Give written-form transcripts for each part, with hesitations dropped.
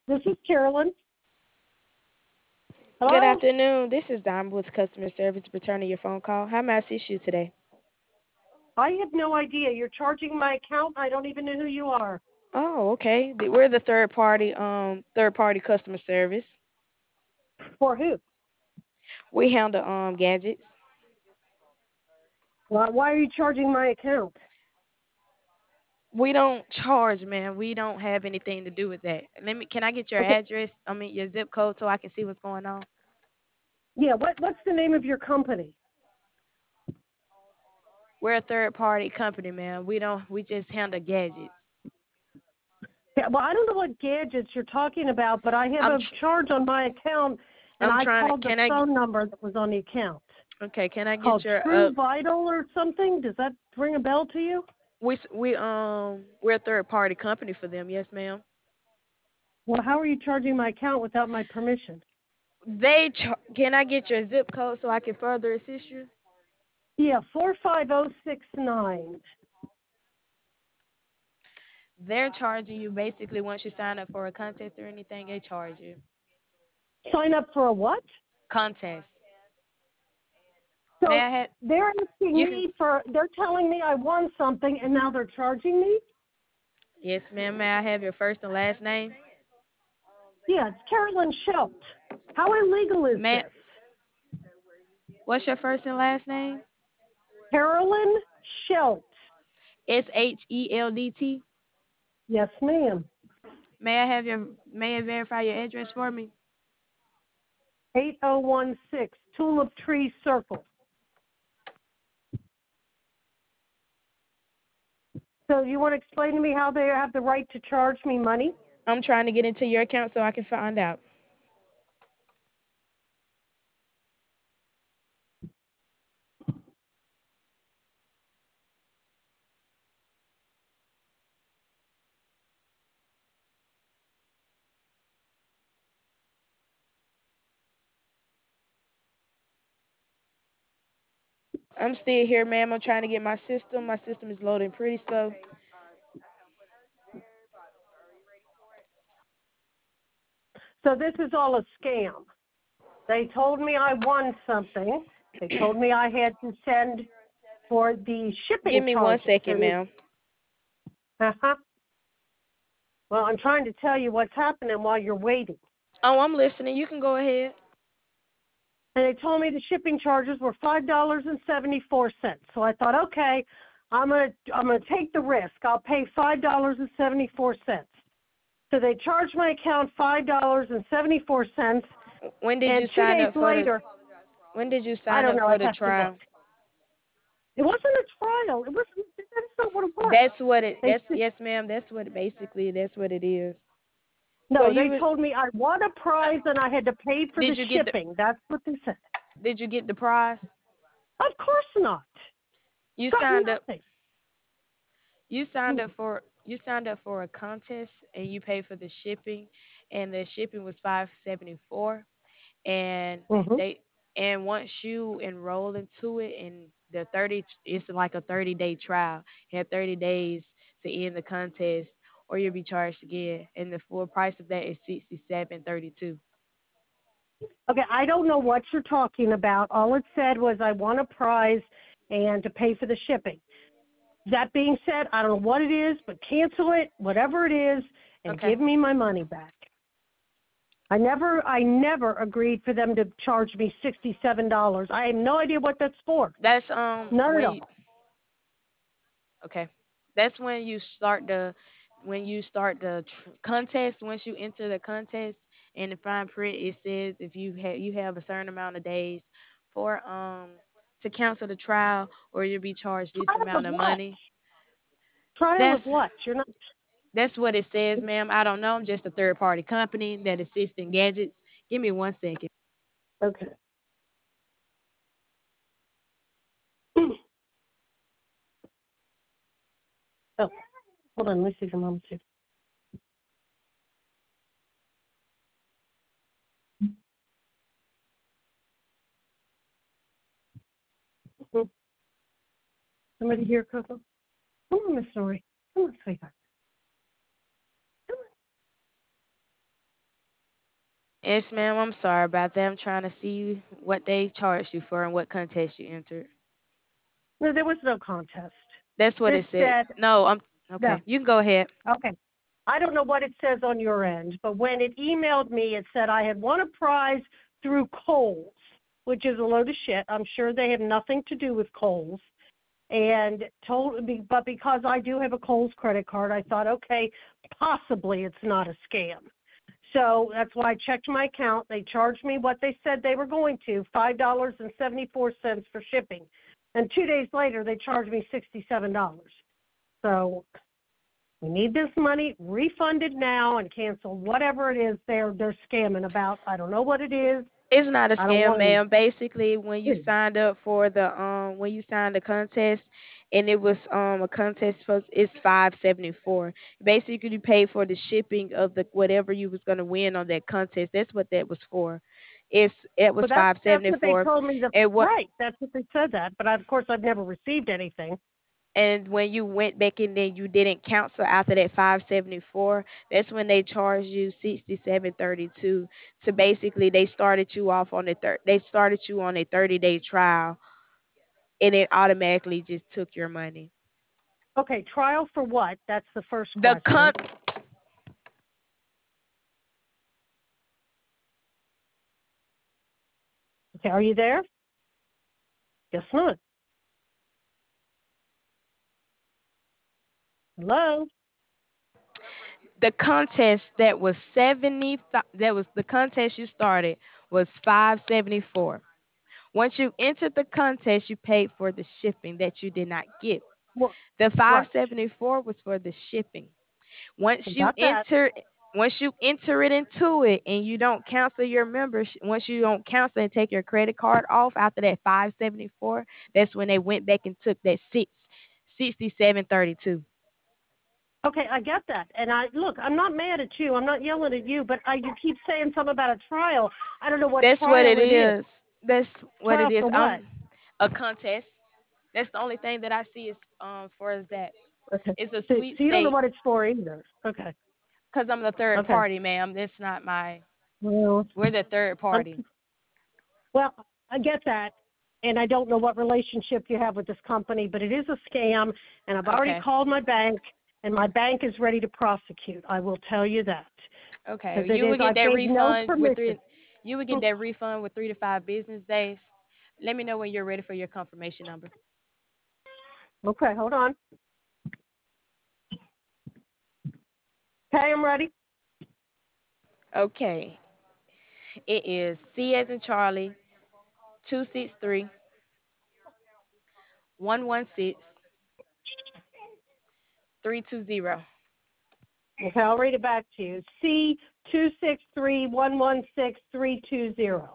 This is Carolyn. Good Hello? afternoon. This is Dime with customer service returning your phone call. How may I assist you today? I have no idea. You're charging my account. I don't even know who you are. Oh, okay. We're the third party customer service. For who? We handle gadgets. Why are you charging my account? We don't charge, man. We don't have anything to do with that. Can I get your Okay. address? Your zip code so I can see what's going on? Yeah, what's the name of your company? We're a third party company, man. We just handle gadgets. Yeah, well, I don't know what gadgets you're talking about, but I have I'm a tr- charge on my account, and I'm I trying to called the can I phone number that was on the account. okay, can I It's get called your True Vital or something. Does that ring a bell to you? we're a third party company for them. Yes, ma'am. Well, how are you charging my account without my permission? Can I get your zip code so I can further assist you? Yeah, 45069. They're charging you basically once you sign up for a contest or anything. They charge you Sign up for a what? contest. May So I have they're asking you can me they're telling me I won something and now they're charging me? yes, ma'am. May I have your first and last name? Yeah, it's Carolyn Schelt. How illegal is May this? What's your first and last name? Carolyn Schelt. SHELDT. Yes, ma'am. May I verify your address for me? 8016 Tulip Tree Circle. So you want to explain to me how they have the right to charge me money? I'm trying to get into your account so I can find out. I'm still here, ma'am. I'm trying to get my system. My system is loading pretty slow. So this is all a scam. They told me I won something. They told me I had to send for the Give shipping me one charges. second, And ma'am. uh-huh. Well, I'm trying to tell you what's happening while you're waiting. Oh, I'm listening. You can go ahead. And they told me the shipping charges were $5.74. So I thought, okay, I'm gonna take the risk. I'll pay $5.74. So they charged my account $5.74, When did and you two sign days up for the later, When did you I sign don't up know. for I'd the have to look. trial? It wasn't a trial. It wasn't. That's not what it was. That's what it. They That's Yes, ma'am. That's what it is. So no, you they told me I won a prize and I had to pay for the did you get the shipping. That's what they said. Did you get the prize? Of course not. You Got signed up. nothing. You signed up for a contest and you paid for the shipping, and the shipping was 574. And Mm-hmm. they and once you enroll into it, and it's like a 30-day trial. You have 30 days to end the contest, or you'll be charged again. And the full price of that is 67.32. Okay, I don't know what you're talking about. All it said was I won a prize and to pay for the shipping. That being said, I don't know what it is, but cancel it, whatever it is, and Okay. give me my money back. I never agreed for them to charge me $67. I have no idea what that's for. That's None at when all. okay. That's when you start the contest. Once you enter the contest, in the fine print it says if you have a certain amount of days for to cancel the trial, or you'll be charged this Trial of amount of what? money. Trial That's of what? You're not. that's what it says, ma'am. I don't know. I'm just a third party company that assists in gadgets. Give me one second. Okay. Oh, hold on. Let me see if your mom too. Somebody here, Coco? Come on, Miss Story. Come on, sweetheart. Come on. Yes, ma'am. I'm sorry about that. I'm trying to see what they charged you for and what contest you entered. No, there was no contest. That's what This it said. said, No, I'm no. okay. You can go ahead. Okay. I don't know what it says on your end, but when it emailed me, it said I had won a prize through Kohl's, which is a load of shit. I'm sure they have nothing to do with Kohl's. And but because I do have a Kohl's credit card, I thought, okay, possibly it's not a scam. So that's why I checked my account. They charged me what they said they were going to, $5.74 for shipping. And 2 days later, they charged me $67. So we need this money refunded now and cancel whatever it is they're scamming about. I don't know what it is. It's not a I don't scam, want ma'am. Basically, when you to. signed up for the when you signed the contest, and it was a contest for it's 574. Basically, you paid for the shipping of the whatever you was gonna win on that contest. That's what that was for. It was But that's what they 574. told me. And what Right. That's what they said that. But of course, I've never received anything. and when you went back in there, you didn't cancel after that 574. That's when they charged you 67.32. So basically, they started you off on they started you on a 30-day trial, and it automatically just took your money. Okay, trial for what? That's the first The question. Okay, are you there? Guess not. Hello? the contest that was 70 that was the contest you started was 574. Once you entered the contest, you paid for the shipping that you did not get. Well, The right. 574 was for the shipping. Once I you got that. enter once you enter it into it and you don't cancel your membership, once you don't cancel and take your credit card off after that 574, that's when they went back and took that 67.32. Okay, I get that. And look, I'm not mad at you. I'm not yelling at you, but you keep saying something about a trial. I don't know what That's what trial it it is. is. That's what it Trial is. for what? A contest. That's the only thing that I see is for is that Okay. it's a So you don't know sweepstate what it's for either. Okay. because I'm the third Okay. party, ma'am. That's not my. Well, We're the third I'm, party. well, I get that. And I don't know what relationship you have with this company, but it is a scam. And I've already Okay. called my bank, and my bank is ready to prosecute. I will tell you that. Okay. Because it You is, would I get that gave no refund with permission. three. You would get that refund with 3 to 5 business days. Let me know when you're ready for your confirmation number. Okay, hold on. Okay, I'm ready. Okay. It is C as in Charlie 263-116-320. Okay, I'll read it back to you. C263116320.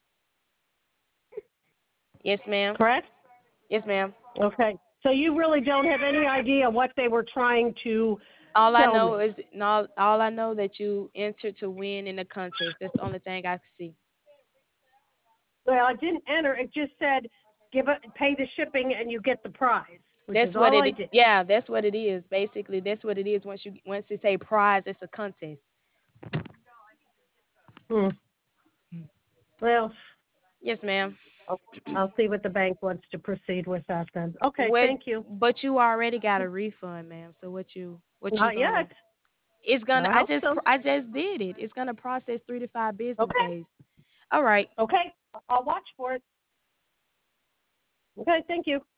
Yes, ma'am. Correct? Yes, ma'am. Okay. So you really don't have any idea what they were trying to All I sell know me. is all I know that you entered to win in the contest. That's the only thing I can see. Well, I didn't enter. It just said pay the shipping and you get the prize, which That's is what all I it. did. Yeah, that's what it is. Basically, that's what it is. Once you say prize, it's a contest. Hmm. Well, Yes, ma'am. I'll see what the bank wants to proceed with that then. Okay, What? thank you. But you already got a refund, ma'am. So what you Not gonna? yet, It's but gonna. I hope so. I just did it. It's gonna process 3 to 5 business Okay, days. All right. okay. I'll watch for it. Okay, thank you.